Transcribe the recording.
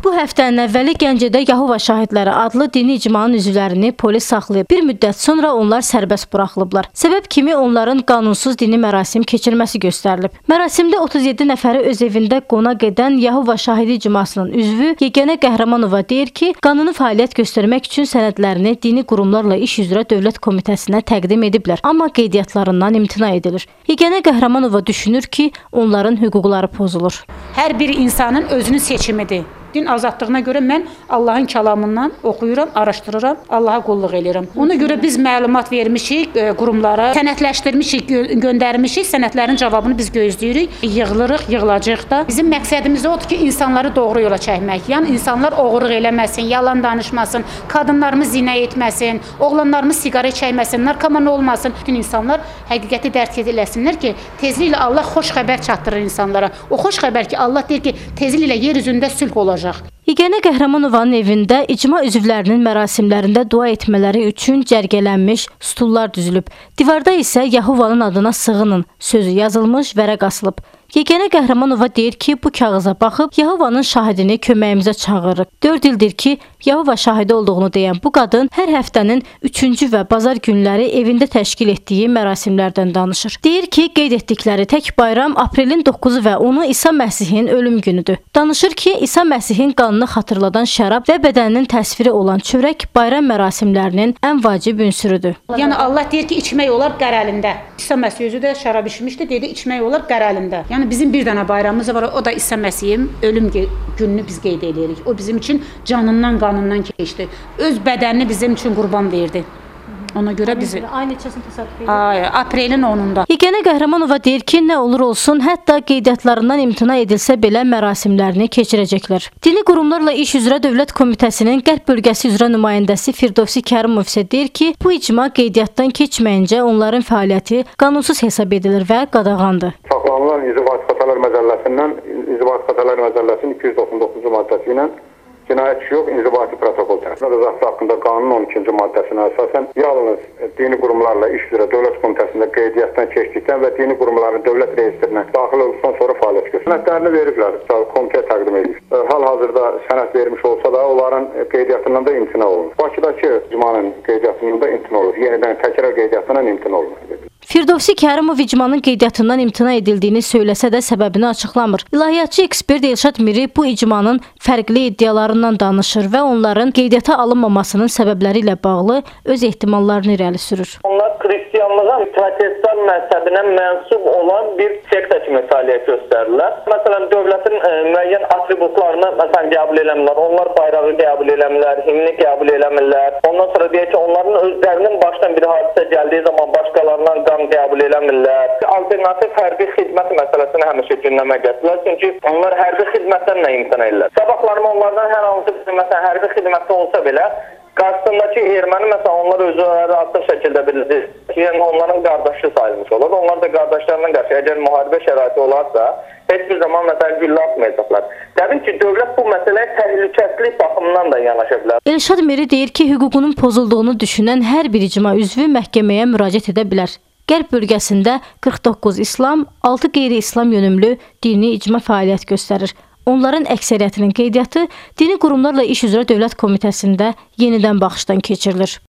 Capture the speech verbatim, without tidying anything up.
Bu həftənin əvvəli Gəncədə Yahova Şahidləri adlı dini icmanın üzvlərini polis saxlayıb. Bir müddət sonra onlar sərbəst buraxılıblar. Səbəb kimi onların qanunsuz dini mərasim keçirməsi göstərilib. Mərasimdə otuz yeddi nəfəri öz evində qonaq edən Yahova Şahidi icmasının üzvü Yeganə Qəhrəmanova deyir ki, qanuni fəaliyyət göstərmək üçün sənədlərini dini qurumlarla iş üzrə Dövlət Komitəsinə təqdim ediblər. Amma qeydiyyatlarından imtina edilir. Yeganə Qəhrəmanova düşünür ki, onların hüquqları pozulur. Hər bir insanın özünün seçimidir. Din azadlığına görə mən Allahın kəlamından oxuyuram, araşdırıram, Allaha qulluq edirəm. Ona görə biz məlumat vermişik qurumlara, sənədləşdirmişik, gö göndərmişik, sənədlərin cavabını biz gözləyirik, yığılırıq, yığılacaq da. Bizim məqsədimiz odur ki, insanları doğru yola çəkmək. Yəni insanlar oğurluq eləməsin, yalan danışmasın, qadınlarımız zinə etməsin, oğlanlarımız siqaret çəkməsin, narkoman olmasın. Bütün insanlar həqiqəti dərk ediləsinlər ki, tezliklə Allah xoş xəbər çatdırır insanlara. O xoş xəbər ki, Allah deyir ki, tezliklə yer üzündə sülh olacaq. Yeganə Qəhrəmanovanın evində icma üzvlərinin mərasimlərində dua etmələri üçün cərgələnmiş stullar düzülüb. Divarda isə Yahovanın adına sığının sözü yazılmış vərəq asılıb. Yeganə Qəhrəmanova deyir ki, bu kağıza baxıb Yahovanın şahidini köməyimizə çağırırıq. Dörd ildir ki, Yahova şahidi olduğunu deyən bu qadın hər həftənin üçüncü və bazar günləri evində təşkil etdiyi mərasimlərdən danışır. Deyir ki, qeyd etdikləri tək bayram aprelin doqquzu və onu İsa Məsihin ölüm günüdür. Danışır ki, İsa Məsihin qanını xatırladan şərab və bədəninin təsviri olan çörək bayram mərasimlərinin ən vacib ünsürüdür. Yəni Allah deyir ki, içmək olar qərəlində. İsa Məsih özü də şərab içmişdi, dedi içmək olar qərəlində. Yəni bizim bir dənə bayramımız var, o da İsa Məsihin ölüm gününü biz qeyd edirik. O bizim üçün canından, qanından keçdi. Öz bədənini bizim üçün qurban verdi. Ona görə bizi ay neçəsini təsadüf edir? Ay, aprelin onunda. Yeganə Qəhrəmanova deyir ki, nə olur olsun, hətta qeydiyyatlarından imtina edilsə belə mərasimlərini keçirəcəklər. Dini qurumlarla iş üzrə Dövlət Komitəsinin Qərb bölgəsi üzrə nümayəndəsi Firdovsi Kərimov isə deyir ki, bu icma qeydiyyatdan keçməyincə onların fəaliyyəti qanunsuz hesab edilir və qadağandır. Saxlanılan İnzibati Xətalar Məcəlləsindən İnzibati Xətalar Məcəlləsinin iki yüz doxsan doqquzuncu maddəsi ilə cinayət işi yox, inzibati protokol tərəfindən rızası haqqında qanunun on ikinci maddəsinə əsasən yalnız dini qurumlarla iş üzrə Dövlət Komitəsində qeydiyyatdan keçdikdən və dini qurumların dövlət reyestrinə daxil olduqdan sonra fəaliyyət göstərir. Sənədlərini veriblər, komitəyə təqdim edir. Hal-hazırda sənəd vermiş olsa da onların qeydiyyatından da imtina olunur. Bakıdakı icmanın qeydiyyatından da imtina olur. Yenidən təkrar qeydiyyatından imtina olunur. Firdovsi Kərimov icmanın qeydiyyatından imtina edildiyini söyləsə də səbəbini açıqlamır. İlahiyyatçı ekspert Elşad Miri bu icmanın fərqli iddialarından danışır və onların qeydiyyata alınmamasının səbəbləri ilə bağlı öz ehtimallarını irəli sürür. Onlar xristianlığa, protestan məzhəbinə mənsub olan bir sekta kimi fəaliyyət göstərirlər. Məsələn, dövlətin e, müəyyən atributlarını məsələn qəbul eləmirlər. Onlar bayrağı qəbul eləmirlər, himni qəbul eləmirlər. Ondan sonra deyək ki, onların özlərinin başdan bir hadisə gəldiyi zaman başqalarından qan qəbul eləmirlər. Alternativ hərbi xidmət məsələsini həmişə gündəmə gətirirlər. Çünki onlar hərbi xidmətdən nə imtina edirlər. Sabahlarım onlardan hər hansı bir məsələn hərbi xidmətdə olsa belə qarşısındakı erməni məsələn onlar özləri açıq şəkildə bilir. Yəni onların qardaşı sayılmış olur. Onlar da qardaşlarından qarşı əgər müharibə şəraiti olarsa, heç bir zaman məsələn güllə atmayacaqlar. Təbii ki, dövlət bu məsələyə təhlükəsizlik baxımından da yanaşa bilər. Elşad Miri deyir ki, hüququnun pozulduğunu düşünən hər bir icma üzvü məhkəməyə müraciət edə bilər. Qərb bölgəsində qırx doqquz İslam, altı qeyri-İslam yönümlü dini icma fəaliyyət göstərir. Onların əksəriyyətinin qeydiyyatı dini qurumlarla iş üzrə Dövlət Komitəsində yenidən baxışdan keçirilir.